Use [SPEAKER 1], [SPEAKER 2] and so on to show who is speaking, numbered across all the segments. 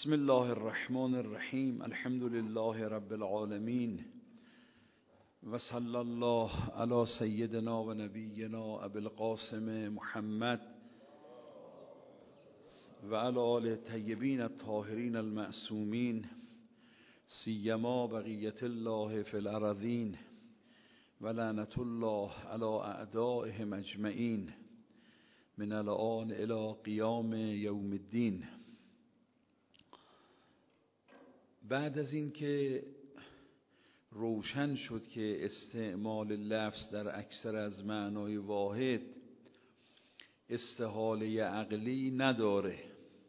[SPEAKER 1] بسم الله الرحمن الرحیم. الحمد لله رب العالمین و صلی الله علی سیدنا و نبینا ابی القاسم محمد و علی آله الطیبین الطاهرین المعصومین سیما بقیت الله فی الارضین و لعنت الله علی اعدائهم اجمعین من الآن الی قیام یوم الدین. بعد از این که روشن شد که استعمال لفظ در اکثر از معنای واحد استحاله عقلی نداره،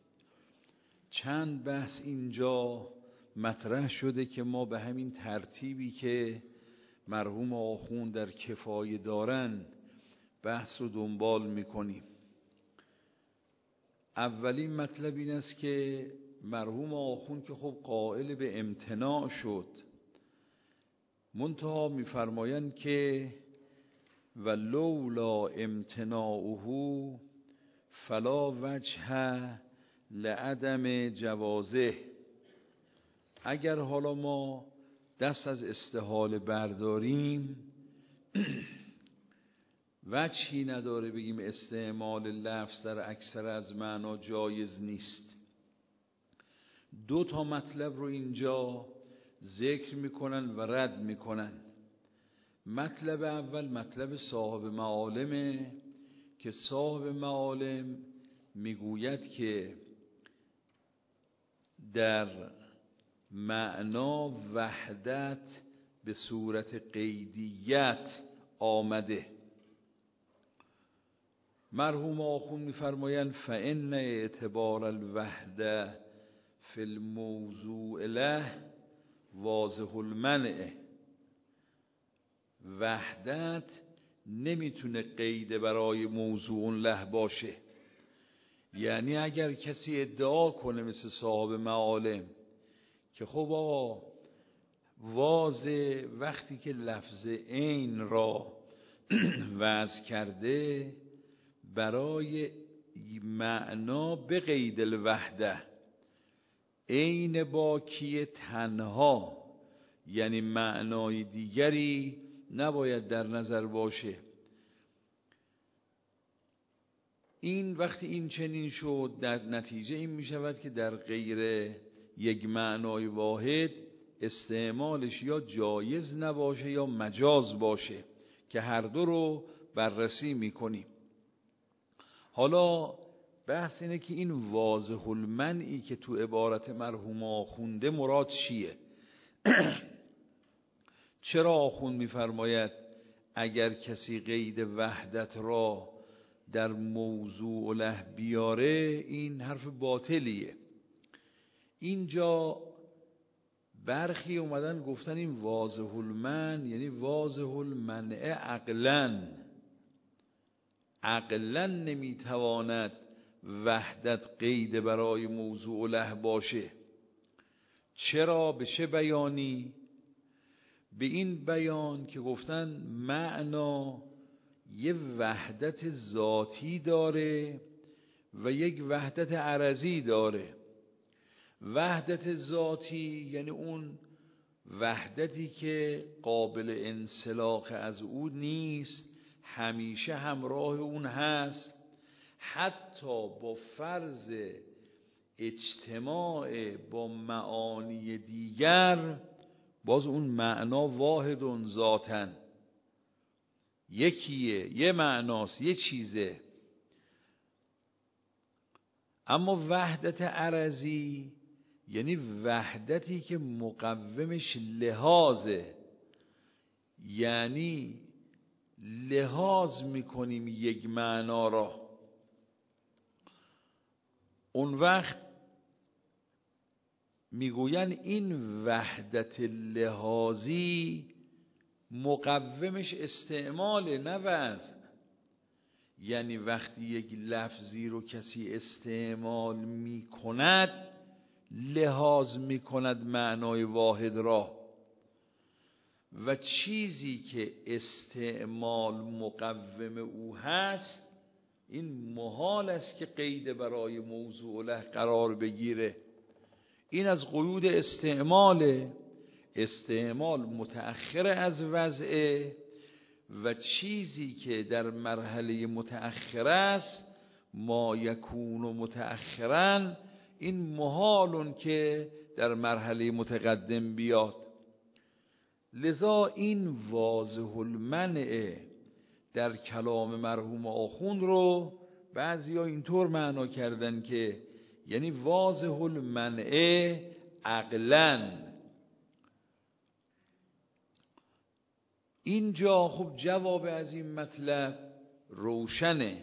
[SPEAKER 1] چند بحث اینجا مطرح شده که ما به همین ترتیبی که مرحوم آخوند در کفایه دارن بحث رو دنبال میکنیم. اولین مطلب این است که مرحوم آخوند که خب قائل به امتناع شد، منتها میفرمایند که و لولا امتناعه فلا وجه لعدم جوازه. اگر حالا ما دست از استحاله برداریم وجهی نداره بگیم استعمال لفظ در اکثر از معنا جایز نیست. دو تا مطلب رو اینجا ذکر میکنن و رد میکنن. مطلب اول مطلب صاحب معالمه که صاحب معالم میگوید که در معنا وحدت به صورت قیدیت آمده. مرحوم آخوند میفرمایند فإن اعتبار الوحده فی الموضوع له واضح المنع. وحدت نمیتونه قید برای موضوع له باشه، یعنی اگر کسی ادعا کنه مثل صاحب معالم که خب آقا واضح وقتی که لفظ عین را وضع کرده برای معنا به قید الوحده، عین باکی تنها، یعنی معنای دیگری نباید در نظر باشه. این وقتی این چنین شد در نتیجه این می شود که در غیر یک معنای واحد استعمالش یا جایز نباشه یا مجاز باشه که هر دو رو بررسی می کنیم. حالا بحث اینه که این واضح المنعی که تو عبارت مرحوم آخونده مراد چیه؟ چرا آخوند میفرماید اگر کسی قید وحدت را در موضوع له بیاره این حرف باطلیه؟ اینجا برخی اومدن گفتن این واضح المنع یعنی واضح المنع عقلا نمیتواند وحدت قید برای موضوع له باشه. چرا؟ به چه بیانی؟ به این بیان که گفتن معنا یه وحدت ذاتی داره و یک وحدت عرضی داره. وحدت ذاتی یعنی اون وحدتی که قابل انسلاخ از او نیست، همیشه همراه اون هست، حتی با فرض اجتماع با معانی دیگر باز اون معنا واحد ذاتاً یکیه، یه معناست، یه چیزه. اما وحدت عرضی یعنی وحدتی که مقومش لحاظه، یعنی لحاظ میکنیم یک معنا را. اون وقت میگوین این وحدت لحاظی مقومش استعمال نه وزن. یعنی وقتی یک لفظی رو کسی استعمال میکند لحاظ میکند معنای واحد را، و چیزی که استعمال مقوم او هست این محال است که قید برای موضوع له قرار بگیره. این از قیود استعمال متأخر از وضعه و چیزی که در مرحله متأخر است ما یکون و متأخرا این محالون که در مرحله متقدم بیاد. لذا این واضح المنع در کلام مرحوم آخوند رو بعضیا اینطور معنا کردن که یعنی واضح المنع عقلاً. اینجا خب جواب از این مطلب روشنه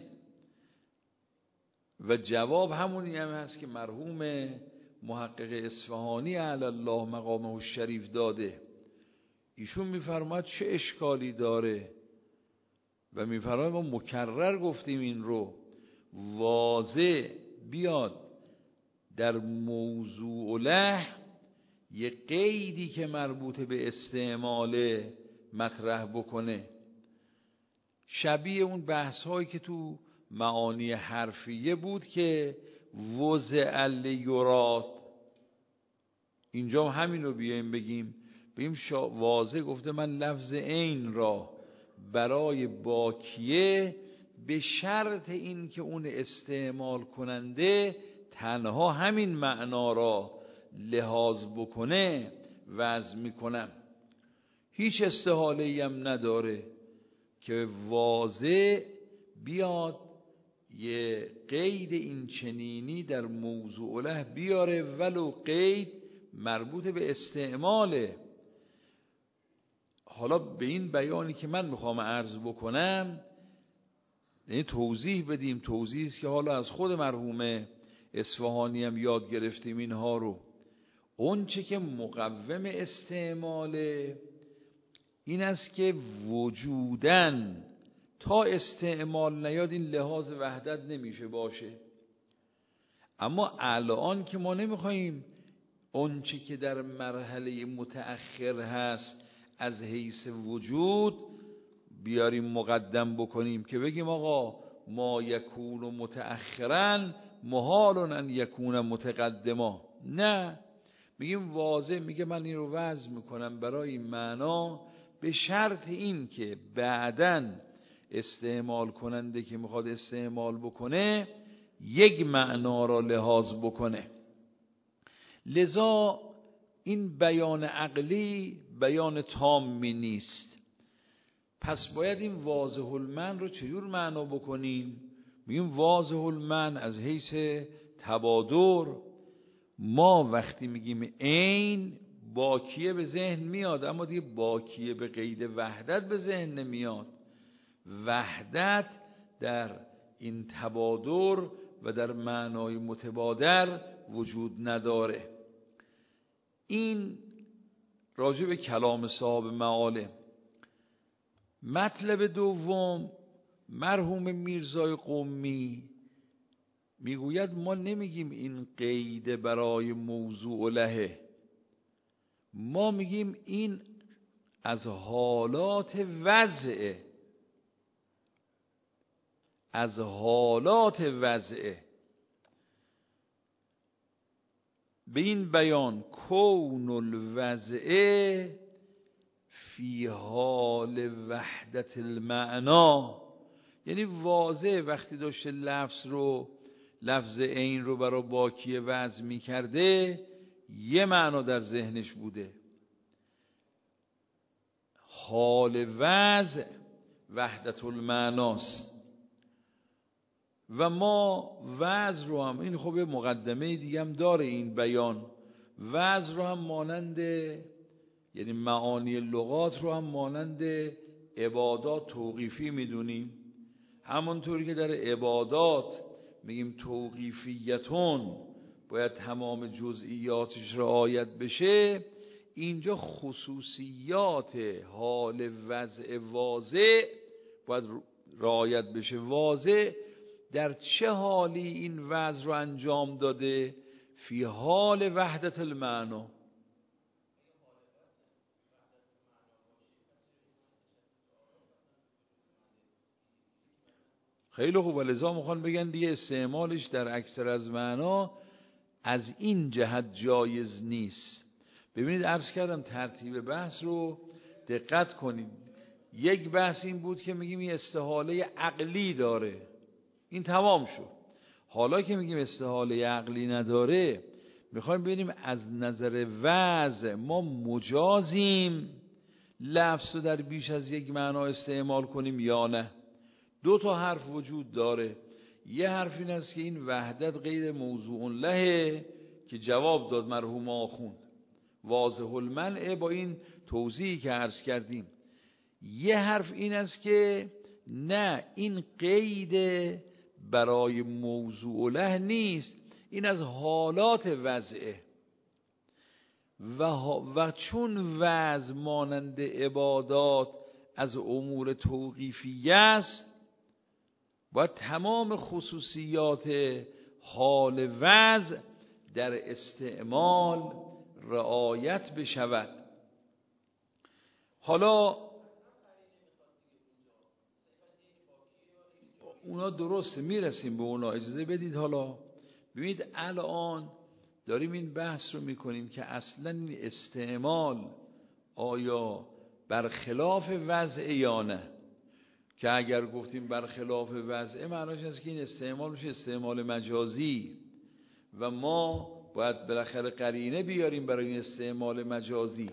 [SPEAKER 1] و جواب همونی هم هست که مرحوم محقق اصفهانی علی الله مقامه الشریف داده. ایشون میفرماد چه اشکالی داره و میفرماد ما مکرر گفتیم این رو واضح بیاد در موضوع له یه قیدی که مربوط به استعمال مطرح بکنه، شبیه اون بحث هایی که تو معانی حرفیه بود که وضع لیراد. اینجا همین رو بیایم بگیم واضح گفته من لفظ عین را برای باکیه به شرط این که اون استعمال کننده تنها همین معنا را لحاظ بکنه وضع میکنم. هیچ استحاله‌ای هم نداره که واضح بیاد یه قید این چنینی در موضوع له بیاره ولو قید مربوط به استعماله. حالا به این بیانی که من میخوام عرض بکنم یعنی توضیح بدیم، توضیحی است که حالا از خود مرحوم اصفهانی هم یاد گرفتیم اینها رو. اون چه که مقوم استعماله این است که وجودن تا استعمال نیاد این لحاظ وحدت نمیشه باشه. اما الان که ما نمیخواییم اون چه که در مرحله متأخر هست از حیث وجود بیاریم مقدم بکنیم که بگیم آقا ما یکون و متأخرا محال ان یکون متقدما. نه، میگیم واضح، میگه من این رو وضع میکنم برای این معنا به شرط این که بعدن استعمال کننده که میخواد استعمال بکنه یک معنا را لحاظ بکنه. لذا این بیان عقلی بیان تامی نیست. پس باید این واضح المن رو چجور معنا بکنیم؟ میگیم واضح المن از حیث تبادر. ما وقتی میگیم عین باکیه به ذهن میاد، اما دیگه باکیه به قید وحدت به ذهن نمیاد. وحدت در این تبادر و در معنای متبادر وجود نداره. این راجع به کلام صاحب معالم. مطلب دوم، مرحوم میرزای قمی میگوید ما نمیگیم این قید برای موضوع لهه، ما میگیم این از حالات وضعه، از حالات وضعه. به این بیان کون الوضعه فی حال وحدت المعنا، یعنی واضح وقتی داشته لفظ عین رو برای باکیه وضع می کرده یه معنا در ذهنش بوده، حال وضع وحدت المعناست. و ما وضع رو هم، این خب مقدمه دیگه هم داره این بیان، وضع رو هم مانند یعنی معانی لغات رو هم مانند عبادات توقیفی میدونیم. همونطوری که در عبادات میگیم توقیفیتون باید تمام جزئیاتش رعایت بشه، اینجا خصوصیات حال وضع واضح باید رعایت بشه. واضح در چه حالی این وضع رو انجام داده؟ فی حال وحدت المعنا. خیلی خوب. لذا میخوان بگن دیگه استعمالش در اکثر از معنا از این جهت جایز نیست. ببینید عرض کردم ترتیب بحث رو دقت کنید. یک بحث این بود که میگیم این استحاله عقلی داره، این تمام شد. حالا که میگیم استحاله عقلی نداره، میخوایم ببینیم از نظر وضع ما مجازیم لفظ رو در بیش از یک معنا استعمال کنیم یا نه. دو تا حرف وجود داره. یه حرف این است که این وحدت غیر موضوع له که جواب داد مرحوم آخوند واضح المنع با این توضیحی که عرض کردیم. یه حرف این است که نه، این قید برای موضوع له نیست، این از حالات وضعه و چون وضع مانند عبادات از امور توقیفی است، باید تمام خصوصیات حال وضع در استعمال رعایت بشود. حالا اونا درسته، میرسیم به اونا، اجازه بدید. حالا ببینید الان داریم این بحث رو میکنیم که اصلا این استعمال آیا برخلاف وضع یا نه. که اگر گفتیم برخلاف وضع، معناش است که این استعمال میشه استعمال مجازی و ما باید بالاخره قرینه بیاریم برای این استعمال مجازی.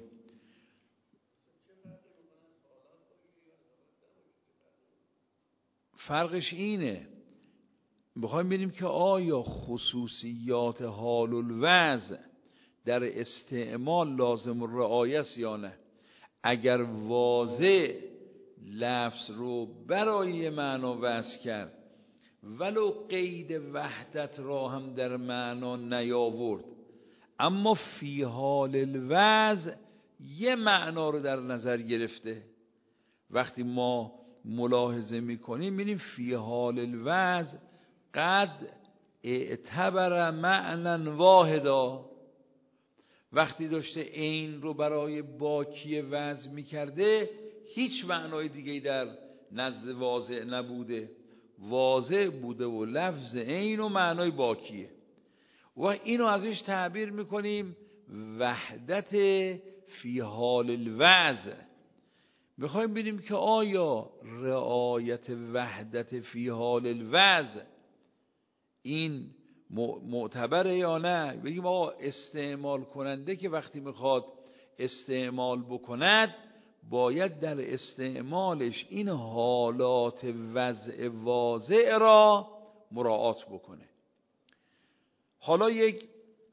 [SPEAKER 1] فرقش اینه، بخوایم ببینیم که آیا خصوصیات حال الوضع در استعمال لازم الرعایه است یا نه. اگر واضح لفظ رو برای معنا وضع کرد ولو قید وحدت را هم در معنا نیاورد، اما فی حال الوضع یه معنا رو در نظر گرفته، وقتی ما ملاحظه میکنیم می‌بینیم فی حال الوضع قد اعتبر معنی واحدا، وقتی داشته عین رو برای باکی وضع میکرده هیچ معنای دیگه در نزد واضع نبوده، واضع بوده و لفظ عین و معنای باکیه و اینو ازش تعبیر میکنیم وحدت فی حال الوضع. میخوایم ببینیم که آیا رعایت وحدت فی حال الوضع این معتبره یا نه. بگیم آقا استعمال کننده که وقتی میخواد استعمال بکند باید در استعمالش این حالات وضع واضع را مراعات بکنه. حالا یک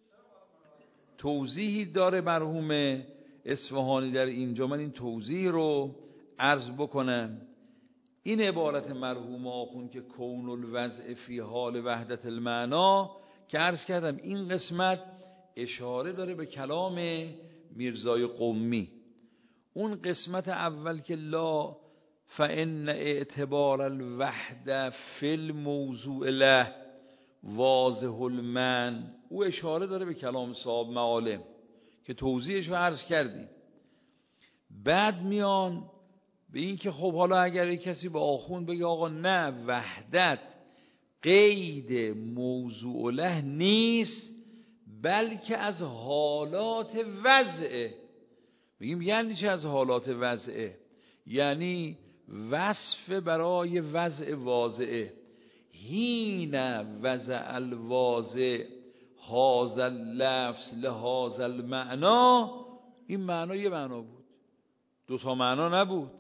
[SPEAKER 1] توضیحی داره مرحوم اصفهانی در اینجا، من این توضیح رو عرض بکنم. این عبارت مرحوم آخوند که کون الوضع فی حال وحدت المعنا که عرض کردم این قسمت اشاره داره به کلام میرزای قمی. اون قسمت اول که لا فان اعتبار الوحده فی الموضوع له واضح المعنى، او اشاره داره به کلام صاحب معالم که توضیحش رو عرض کردیم. بعد میان به این که خب حالا اگر یک کسی به آخوند بگه آقا نه، وحدت قید موضوع له نیست بلکه از حالات وضعه. بگیم یعنی چه از حالات وضعه؟ یعنی وصف برای وضع واضعه. حین وضع الواضع هذا اللفظ لهذا المعنی، این معنا یه معنا بود، دو تا معنا نبود.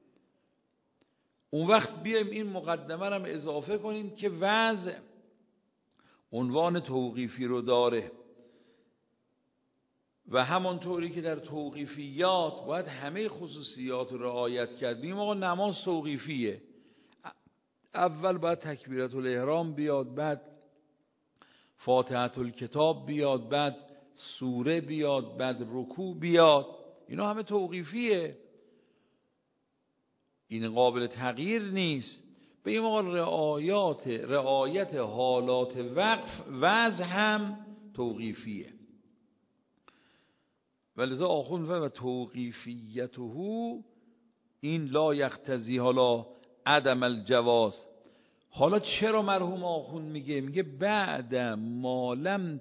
[SPEAKER 1] اون وقت بیایم این مقدمه رو اضافه کنیم که وضع عنوان توقیفی رو داره و همانطوری که در توقیفیات باید همه خصوصیات رو رعایت کرد. بگیم آقا نماز توقیفیه، اول باید تکبیرت الاحرام بیاد، بعد فاتحه الکتاب بیاد، بعد سوره بیاد، بعد رکوع بیاد، اینا همه توقیفیه، این قابل تغییر نیست. بگیم آقا رعایت حالات وضع هم توقیفیه. ولذا آخوند و توقیفیته این لا یقتضی حالا عدم الجواز. حالا چرا مرحوم آخوند میگه بعد ما لم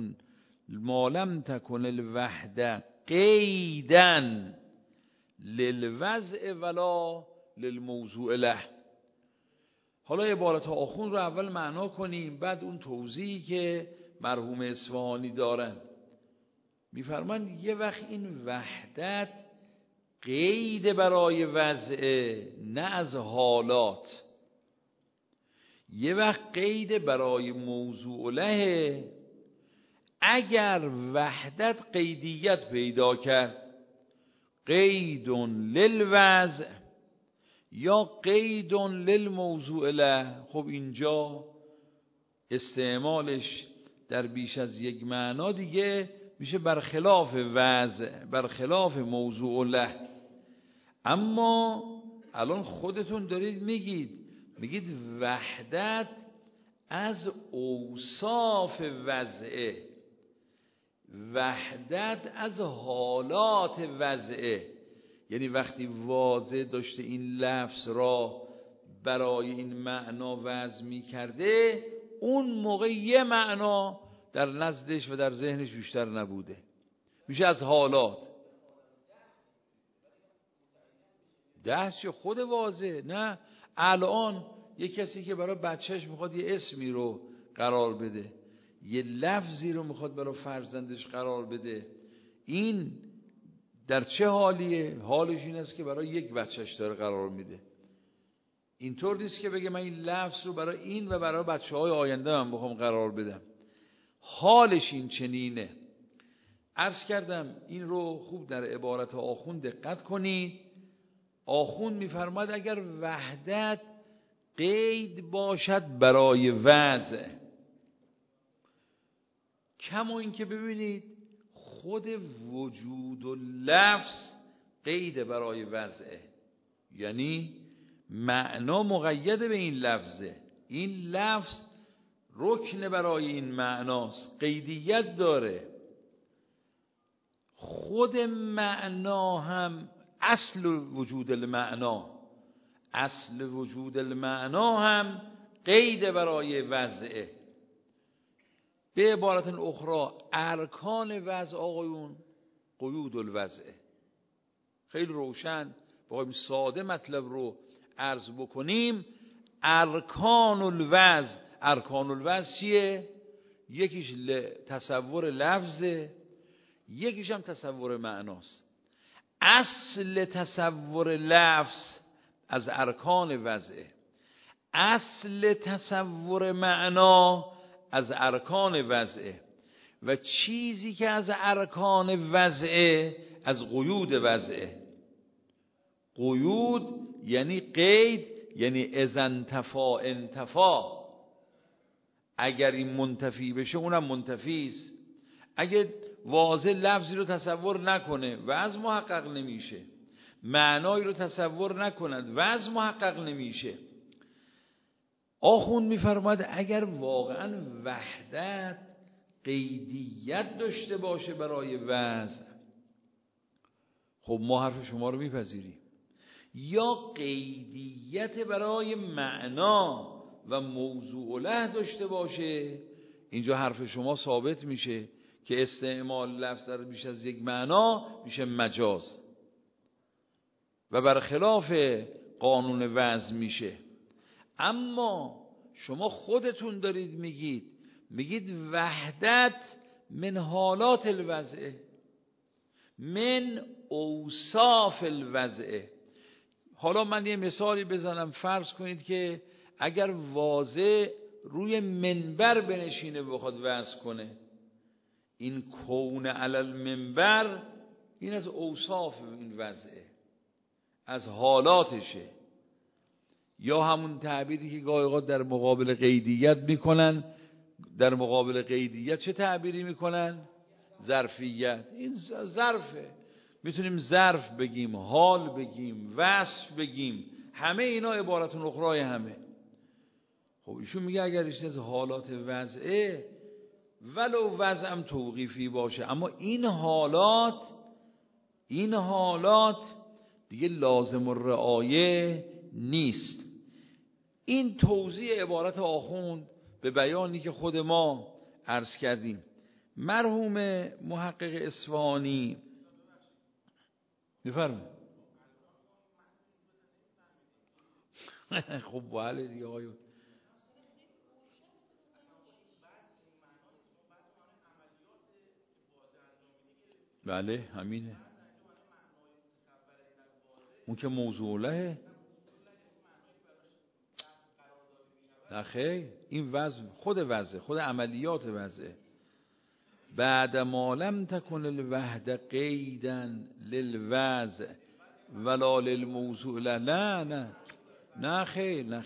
[SPEAKER 1] تکن الوحده قیدا للوضع ولا للموضوع له. حالا عبارت آخوند رو اول معنا کنیم، بعد اون توضیحی که مرحوم اصفهانی دارن. میفرمان یه وقت این وحدت قید برای وضع، نه از حالات، یه وقت قید برای موضوع له. اگر وحدت قیدیت پیدا کرد، قید للوضع یا قید للموضوع له، خب اینجا استعمالش در بیش از یک معنا دیگه میشه برخلاف وضع، برخلاف موضوع له. اما الان خودتون دارید میگید وحدت از اوصاف وضعه، وحدت از حالات وضعه. یعنی وقتی واضح داشته این لفظ را برای این معنا وضع می کرده، اون موقع یه معنا در نزدش و در ذهنش بیشتر نبوده، میشه از حالات. چه خود واضح. نه الان یه کسی که برای بچهش میخواد یه اسمی رو قرار بده، یه لفظی رو میخواد برای فرزندش قرار بده، این در چه حالیه؟ حالش این است که برای یک بچهش داره قرار میده. اینطور نیست که بگه من این لفظ رو برای این و برای بچه‌های آینده من بخوام قرار بدم. حالش این چنینه. عرض کردم این رو خوب در عبارت آخوند دقت کنید. آخوند میفرماد اگر وحدت قید باشد برای وضع، کما این که ببینید خود وجود و لفظ قید برای وضعه، یعنی معنا مقید به این لفظه، این لفظ رکن برای این معناست، قیدیت داره. خود معنا هم اصل وجود المعنا، اصل وجود المعنا هم قید برای وضعه. به عبارت اخرى ارکان وضع آقایون قیود الوضعه. خیلی روشن بخوایم ساده مطلب رو عرض بکنیم، ارکان الوضع، ارکان الوضع چیه؟ یکیش تصور لفظه، یکیش هم تصور معناست. اصل تصور لفظ از ارکان وضعه، اصل تصور معنا از ارکان وضعه، و چیزی که از ارکان وضعه از قیود وضعه. قیود یعنی قید، یعنی اذا انتفا انتفا، اگر این منتفی بشه اونم منتفی است. اگه واضح لفظی رو تصور نکنه وضع محقق نمیشه، معنایی رو تصور نکند وضع محقق نمیشه. آخوند میفرماد اگر واقعا وحدت قیدیت داشته باشه برای وضع، خب ما حرف شما رو میپذیریم. یا قیدیت برای معنا و موضوع له داشته باشه، اینجا حرف شما ثابت میشه که استعمال لفظ در بیش از یک معنا میشه مجاز و برخلاف قانون وضع میشه. اما شما خودتون دارید میگید وحدت من حالات الوضع، من اوصاف الوضع. حالا من یه مثالی بزنم. فرض کنید که اگر واضح روی منبر بنشینه بخواد وعظ کنه، این کون علی المنبر این از اوصاف این وضعه، از حالاتشه. یا همون تعبیری که گاهی اوقات در مقابل قیدیت میکنن، در مقابل قیدیت چه تعبیری میکنن؟ ظرفیت. این ظرفه، میتونیم ظرف بگیم، حال بگیم، وصف بگیم، همه اینا عبارتون اخرای همه. خب ایشون میگه اگر ایشون از حالات وضعه ولو وضعم توقیفی باشه، اما این حالات دیگه لازم الرعایه نیست. این توضیح عبارت آخوند به بیانی که خود ما عرض کردیم. مرحوم محقق اصفهانی بفرمایید. خب بله دیگه آقایون. بله همینه. اون که موضوع لهه. نه خیر، این وضع خود عملیات وضعه. بعد ما لم تکن الوحده قیدا للوضع ولا للموضوع له. نه خیر نه.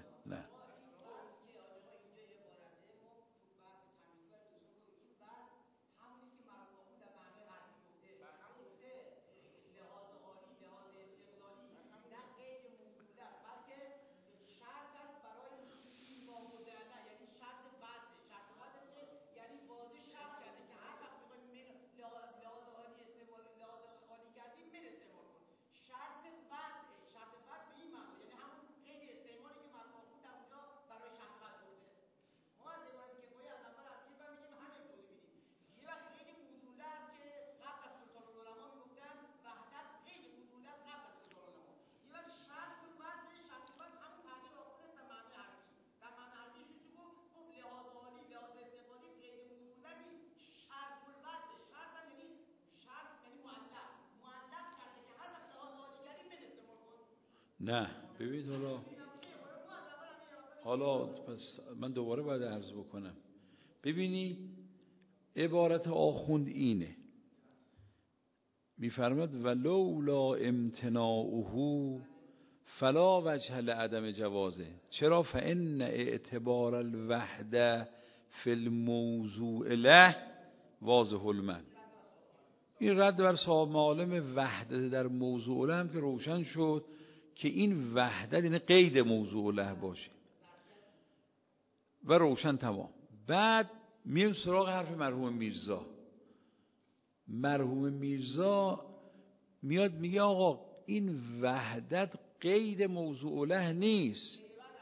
[SPEAKER 1] نه ببینید حالا پس من دوباره باید عرض بکنم. ببینید عبارت آخوند اینه، میفرماد ولولا امتناعه فلا وجه لعدم جوازه. چرا؟ فان اعتبار الوحده فی الموضوع له واضح المن. این رد بر صاحب معالم وحده در موضوع له هم که روشن شد که این وحده یعنی قید موضوع له باشه و روشن تمام. بعد میریم سراغ حرف مرحوم میرزا. مرحوم میرزا میاد میگه آقا این وحدت قید موضوع له نیست.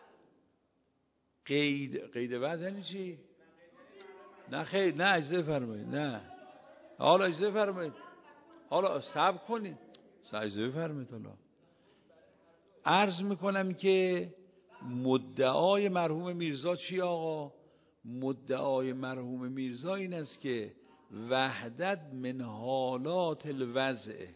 [SPEAKER 1] قید وضع یعنی چی؟ نه خیر، نه اجازه فرمایید، نه حالا اجازه فرمایید، حالا صبر کنید، اجازه فرمایید. حالا عرض میکنم که مدعای مرحوم میرزا چی آقا؟ مدعای مرحوم میرزا این است که وحدت من حالات الوضع.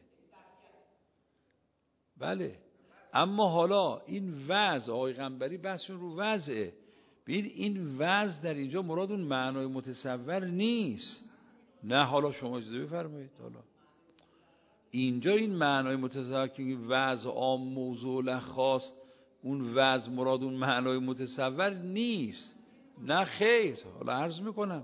[SPEAKER 1] بله، اما حالا این وضع آقای قنبری بحثشون رو وضعه. ببین این وضع در اینجا مراد اون معنای متصور نیست. نه حالا شما اجازه بفرمایید، حالا اینجا این معنای متصور که وضع عام موضوع له خاص، اون وضع مراد اون معنای متصور نیست. نه خیر، حالا عرض میکنم.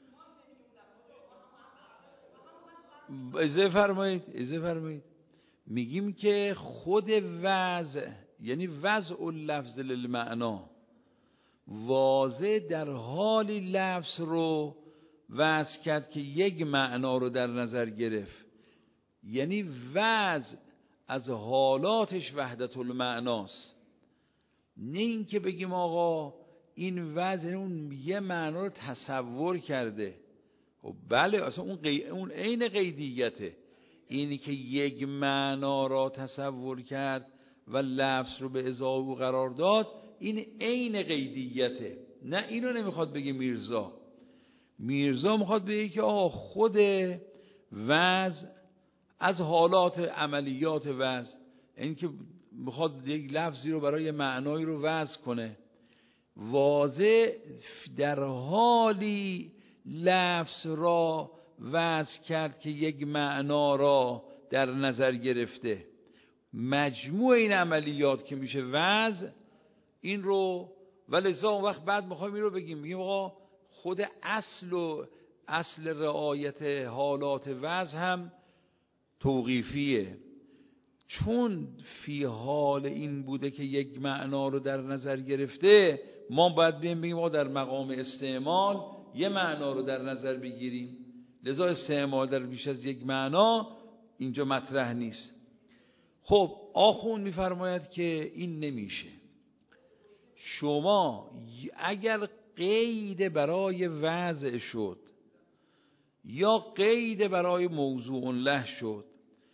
[SPEAKER 1] اجازه فرمایید. میگیم که خود وضع یعنی وضع اللفظ للمعنا واضح در حالی لفظ رو وضع کرد که یک معنا رو در نظر گرفت. یعنی وضع از حالاتش وحدت المعناست. نه این که بگیم آقا این وضع یعنی اون یه معنا رو تصور کرده. خب بله، اصلا اون عین قیدیته. اینی که یک معنا را تصور کرد و لفظ رو به ازای او قرار داد، این عین قیدیته. نه اینو نمیخواد بگه میرزا. میرزا میخواد بگه که آقا خود وضع از حالات عملیات وضع، این که میخواد یک لفظی رو برای معنایی رو وضع کنه، واضح در حالی لفظ را وضع کرد که یک معنا را در نظر گرفته. مجموع این عملیات که میشه وضع این رو، ولذا اون وقت بعد میخوایم این رو بگیم آقا خود اصل رعایت حالات وضع هم توقیفیه، چون فی حال این بوده که یک معنا رو در نظر گرفته. ما باید بگیم ما در مقام استعمال یه معنا رو در نظر بگیریم، لذا استعمال در بیش از یک معنا اینجا مطرح نیست. خب آخوند میفرماید که این نمیشه. شما اگر قید برای وضع شد یا قید برای موضوع له شد،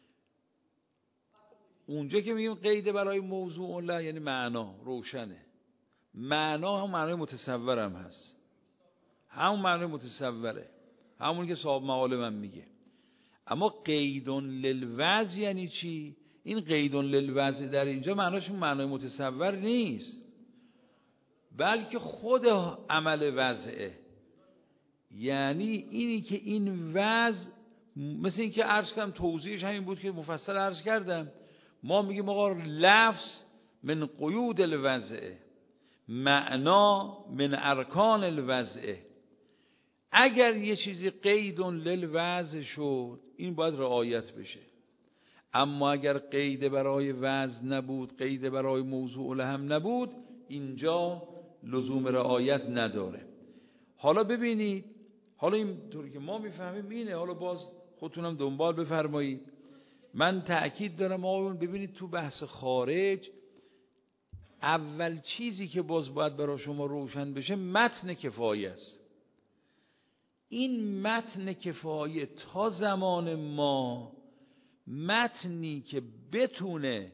[SPEAKER 1] اونجا که میگیم قید برای موضوع له یعنی معنا روشنه، معنا هم معنای متصور هم هست، همون معنای متصوره، همون که صاحب مقاله من میگه. اما قیدون للوضع یعنی چی؟ این قیدون للوضع در اینجا معناش معنای متصور نیست، بلکه خود عمل وضعه. یعنی اینی که این وضع، مثل این که عرض کردم توضیحش همین بود که مفصل عرض کردم، ما میگیم آقا لفظ من قیود الوضع، معنا من ارکان الوضع. اگر یه چیزی قیدون للوضع شد این باید رعایت بشه، اما اگر قید برای وضع نبود، قید برای موضوع له هم نبود، اینجا لزوم رعایت نداره. حالا ببینید، حالا اینطوری که ما میفهمیم اینه، حالا باز خودتونم دنبال بفرمایید. من تأکید دارم آقایون، ببینید تو بحث خارج اول چیزی که باز باید برای شما روشن بشه متن کفایه است. این متن کفایه تا زمان ما متنی که بتونه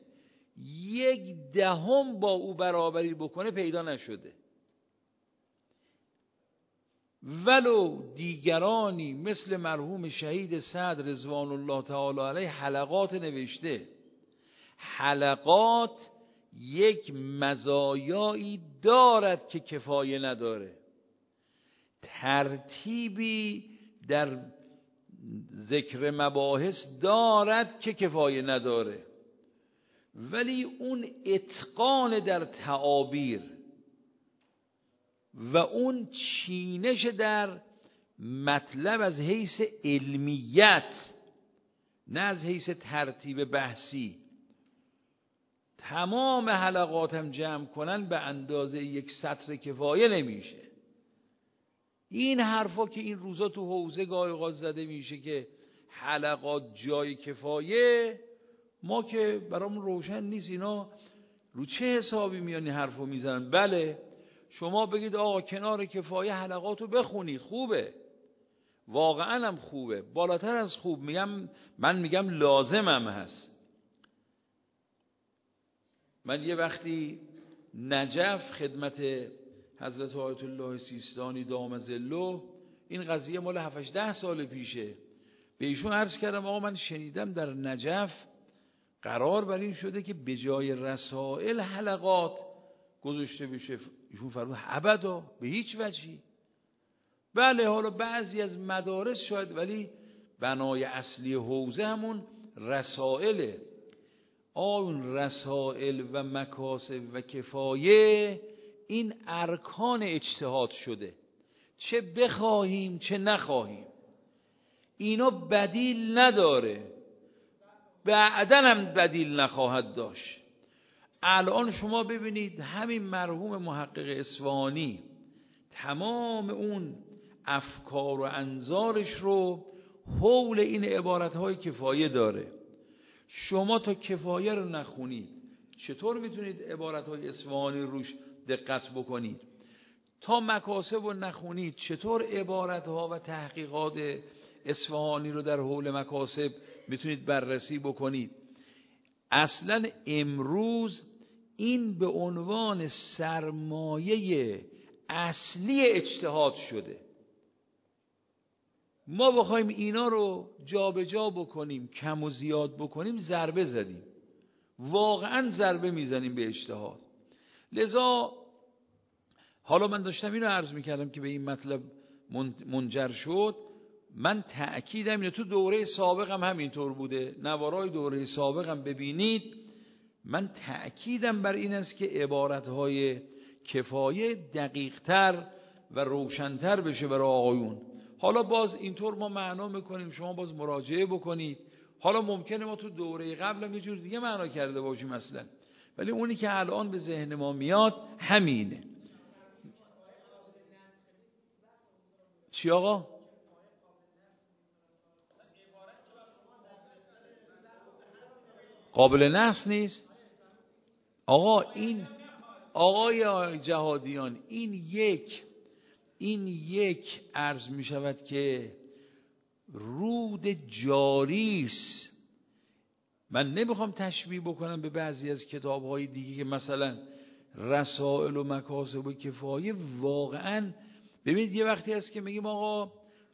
[SPEAKER 1] 1/10 با او برابری بکنه پیدا نشده، ولو دیگرانی مثل مرحوم شهید سعد رضوان الله تعالی علیه حلقات نوشته. حلقات یک مزایایی دارد که کفایه نداره، ترتیبی در ذکر مباحث دارد که کفایه نداره، ولی اون اتقان در تعابیر و اون چینش در مطلب از حیث علمیت نه از حیث ترتیب بحثی، تمام حلقات هم جمع کنن به اندازه یک سطر کفایه نمیشه. این حرفا که این روزا تو حوزه گاهی اوقات زده میشه که حلقات جای کفایه، ما که برامون روشن نیست اینا رو چه حسابی میان این حرفو میزنن. بله شما بگید آقا کنار کفایه حلقاتو بخونید، خوبه، واقعا هم خوبه، بالاتر از خوب من میگم لازمم هست. من یه وقتی نجف خدمت حضرت آیت الله سیستانی دام ظله، این قضیه مال 7-8 سال پیشه، به ایشون عرض کردم آقا من شنیدم در نجف قرار بر این شده که به جای رسائل حلقات گذاشته بشه. ایشون فرمود ابدا، به هیچ وجهی. بله حالا بعضی از مدارس شاید، ولی بنای اصلی حوزه همون رسائله. اون رسائل و مکاسب و کفایه این ارکان اجتهاد شده، چه بخواهیم چه نخواهیم، اینا بدیل نداره، بعداً هم بدیل نخواهد داشت. الان شما ببینید همین مرحوم محقق اصفهانی تمام اون افکار و انظارش رو حول این عبارتهای کفایه داره. شما تا کفایه رو نخونید چطور میتونید عبارتهای اصفهانی روش دقت بکنید؟ تا مکاسب رو نخونید چطور عبارتها و تحقیقات اصفهانی رو در حول مکاسب میتونید بررسی بکنید؟ اصلا امروز این به عنوان سرمایه اصلی اجتهاد شده. ما بخوایم اینا رو جابجا بکنیم، کم و زیاد بکنیم، ضربه زدیم، واقعا ضربه میزنیم به اجتهاد. لذا حالا من داشتم اینو عرض میکردم که به این مطلب منجر شد. من تأکیدم اینه، تو دوره سابقم همینطور بوده، نوارای دوره سابقم ببینید، من تأکیدم بر این است که عبارتهای کفایه دقیقتر و روشنتر بشه برای آقایون. حالا باز اینطور ما معنا میکنیم، شما باز مراجعه بکنید. حالا ممکنه ما تو دوره قبلم یه جور دیگه معنا کرده باشیم مثلا، ولی اونی که الان به ذهن ما میاد همینه. چی آقا؟ قابل نقص نیست آقا. این آقای جهادیان این یک عرض می شود که رود جاری است. من نمیخوام تشبیه بکنم به بعضی از کتاب‌های دیگه که مثلا رسائل و مکاسب و کفایه. واقعا ببینید یه وقتی هست که میگیم آقا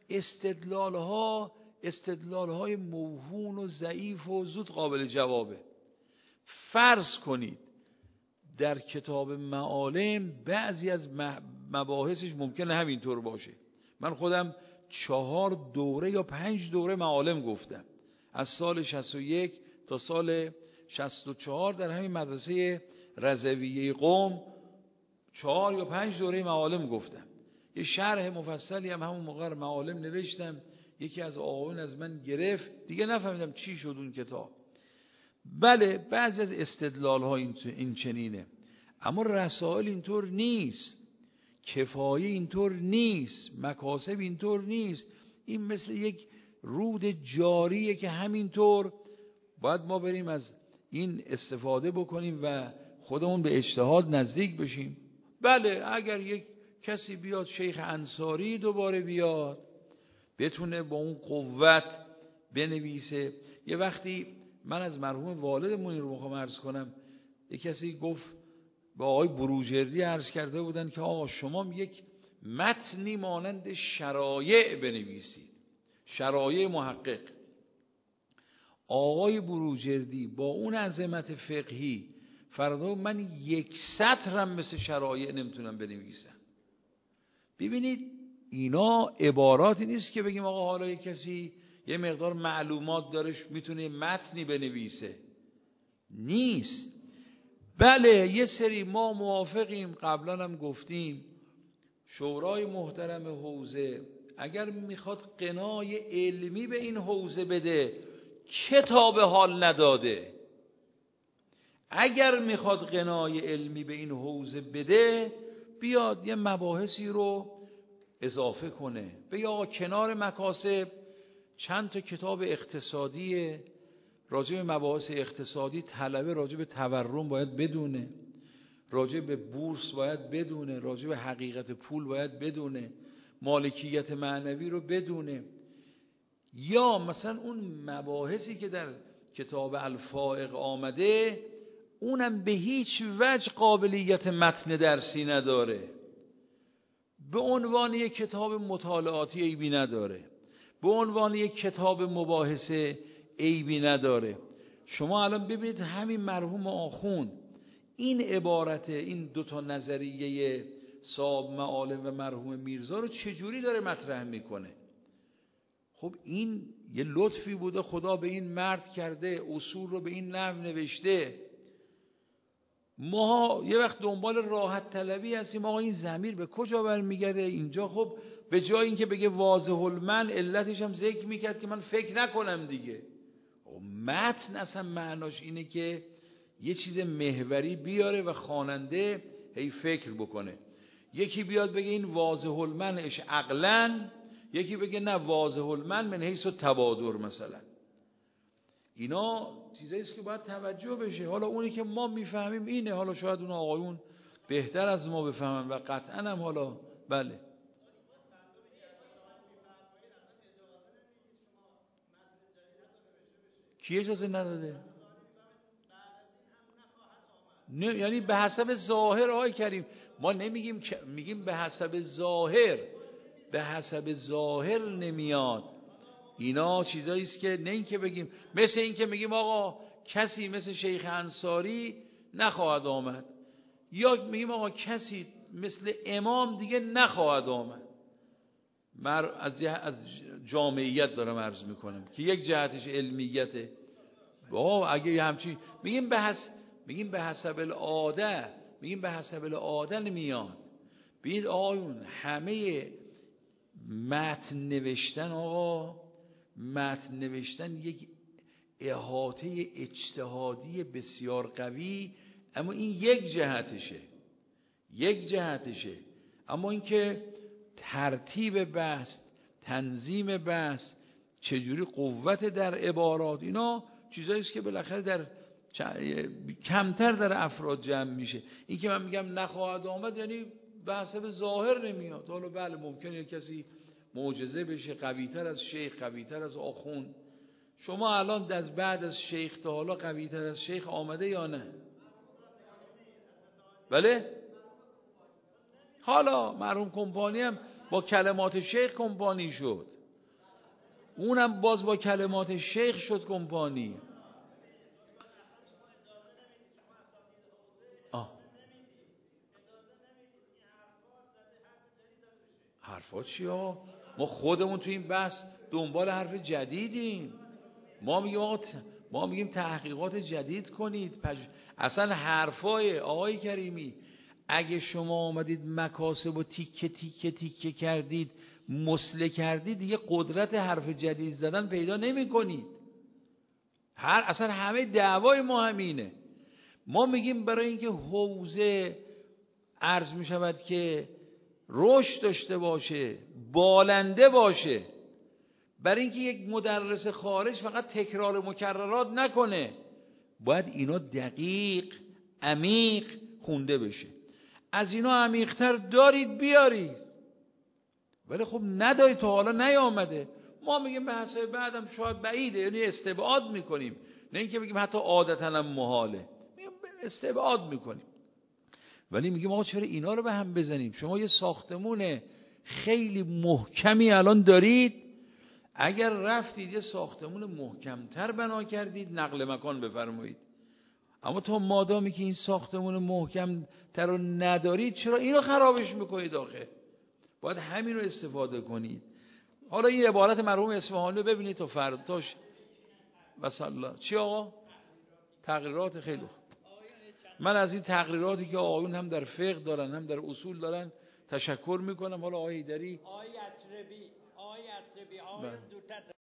[SPEAKER 1] استدلال‌های موهون و ضعیف و زود قابل جوابه. فرض کنید در کتاب معالم بعضی از مباحثش ممکنه همینطور باشه. من خودم 4 دوره یا 5 دوره معالم گفتم از سال 61 تا سال 64 در همین مدرسه رضویه قم 4 یا 5 دوره معالم گفتم. یه شرح مفصلی هم همون موقع معالم نوشتم. یکی از آقایون از من گرفت، دیگه نفهمیدم چی شد اون کتاب. بله بعضی از استدلال ها این چنینه، اما رسائل اینطور نیست، کفایه اینطور نیست، مکاسب اینطور نیست. این مثل یک رود جاریه که همینطور باید ما بریم از این استفاده بکنیم و خودمون به اجتهاد نزدیک بشیم. بله اگر یک کسی بیاد شیخ انصاری دوباره بیاد بتونه با اون قوت بنویسه. یه وقتی من از مرحوم والدمون رو میخوام عرض کنم، یک کسی گفت با آقای بروجردی عرض کرده بودن که آقا شما یک متنی مانند شرایع بنویسید، شرایع محقق. آقای بروجردی با اون عظمت فقهی فردا من 1 سطرم مثل شرایع نمیتونم بنویسم. ببینید اینا عباراتی نیست که بگیم آقا حالا یک کسی یه مقدار معلومات دارش میتونه متنی بنویسه، نیست. بله یه سری ما موافقیم، قبلا هم گفتیم شورای محترم حوزه اگر میخواد قنای علمی به این حوزه بده کتاب حال نداده، اگر میخواد قنای علمی به این حوزه بده بیاد یه مباحثی رو اضافه کنه. به آقا کنار مکاسب چند تا کتاب اقتصادی راجع به مباحث اقتصادی، طلبه راجع به تورم باید بدونه، راجع به بورس باید بدونه، راجع به حقیقت پول باید بدونه، مالکیت معنوی رو بدونه. یا مثلا اون مباحثی که در کتاب الفائق آمده اونم به هیچ وجه قابلیت متن درسی نداره، به عنوان یک کتاب مطالعاتی عیبی نداره، به عنوان یک کتاب مباحثه عیبی نداره. شما الان ببینید همین مرحوم آخوند این عبارت این 2 نظریه صاحب معالم و مرحوم میرزا رو چجوری داره مطرح میکنه. خب این یه لطفی بوده خدا به این مرد کرده، اصول رو به این نحو نوشته. ما یه وقت دنبال راحت طلبی هستیم، آقا این ضمیر به کجا برمیگرده اینجا. خب به جای اینکه بگه واضح المن علتش هم ذکر میکرد که من فکر نکنم دیگه. متن اصلا معناش اینه که یه چیز محوری بیاره و خواننده هی فکر بکنه. یکی بیاد بگه این واضح المنش عقلن، یکی بگه نه واضح المن من حیث تبادر مثلا. اینا چیزایی است که باید توجه بشه. حالا اونی که ما میفهمیم اینه، حالا شاید اون آقایون بهتر از ما بفهمن و قطعا هم حالا بله. کی اجازه نداده؟ نه یعنی به حسب ظاهر آقای کریم ما نمیگیم، میگیم به حسب ظاهر، به حسب ظاهر نمیاد. اینا چیزایی است که نه اینکه بگیم مثل اینکه میگیم آقا کسی مثل شیخ انصاری نخواهد آمد، یا میگیم آقا کسی مثل امام دیگه نخواهد آمد. از جامعیت دارم عرض میکنم که یک جهتش علمیته. اگه همچین میگیم به حسب العاده، میگیم به حسب العاده نمیاد. ببینید آقایون همه متن نوشتن، آقا متن نوشتن یک احاطه اجتهادی بسیار قوی، اما این یک جهتشه. اما اینکه ترتیب بحث، تنظیم بحث، چجوری قوت در عبارات، اینا چیزایی است که بالاخره در کمتر در افراد جمع میشه. این که من میگم نخواهد آمد یعنی به حسب ظاهر نمیاد. حالا بله ممکنه کسی معجزه بشه، قوی‌تر از شیخ، قوی‌تر از آخوند. شما الان از بعد از شیخ تا حالا قوی‌تر از شیخ آمده یا نه؟ بله؟ حالا مرحوم کمپانی هم با کلمات شیخ کمپانی شد، اونم باز با کلمات شیخ شد کمپانی. حرفا چیه؟ ما خودمون تو این بحث دنبال حرف جدیدیم. ما میگیم تحقیقات جدید کنید. اصلا حرفای آقای کریمی اگه شما آمدید مکاسب و تیکه تیکه تیکه کردید، مسله کردید، دیگه قدرت حرف جدید زدن پیدا نمی کنید. اصلا همه دعوای ما همینه. ما میگیم برای اینکه حوزه عرض می شود که رشد داشته باشه، بالنده باشه، برای اینکه یک مدرس خارج فقط تکرار مکررات نکنه، باید اینا دقیق عمیق خونده بشه. از اینا عمیق‌تر دارید بیارید، ولی خب ندارید، تا حالا نیامده. ما میگیم به حساب بعدم شاید بعیده، یعنی استبعاد میکنیم، نه اینکه بگیم حتی عادتاً هم محاله، میگیم استبعاد میکنیم. ولی میگیم آقا چرا اینا رو به هم بزنیم؟ شما یه ساختمون خیلی محکمی الان دارید، اگر رفتید یه ساختمون محکمتر بنا کردید نقل مکان بفرمایید. اما تا مادامی که این ساختمون محکمتر رو ندارید، چرا اینو خرابش میکنید آخه؟ باید همین رو استفاده کنید. حالا این عبارت مرحوم اصفهانی رو ببینید تا فرداش بسالله چی آقا؟ تغییرات خیلی خوب. من از این تغییراتی که آقایون هم در فقه دارن هم در اصول دارن تشکر میکنم. حالا آقای حیدری